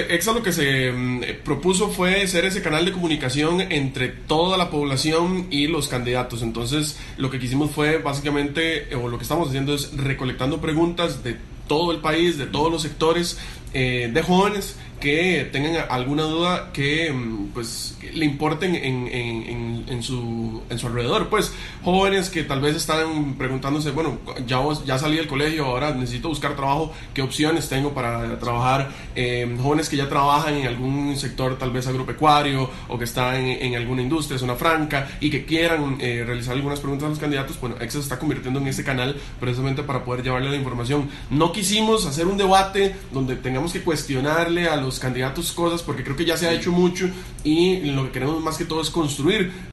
EXA lo que se propuso fue ser ese canal de comunicación entre toda la población y los candidatos. Entonces, lo que quisimos fue básicamente, o lo que estamos haciendo es recolectando preguntas de todo el país, de todos los sectores, de jóvenes que tengan alguna duda que pues le importen en su alrededor, pues jóvenes que tal vez están preguntándose, bueno, ya salí del colegio, ahora necesito buscar trabajo, qué opciones tengo para trabajar, jóvenes que ya trabajan en algún sector tal vez agropecuario o que están en alguna industria, zona franca, y que quieran realizar algunas preguntas a los candidatos. Bueno, EXA se está convirtiendo en ese canal precisamente para poder llevarle la información. No quisimos hacer un debate donde tengamos que cuestionarle a los candidatos cosas, porque creo que ya se ha hecho mucho y lo que queremos más que todo es construir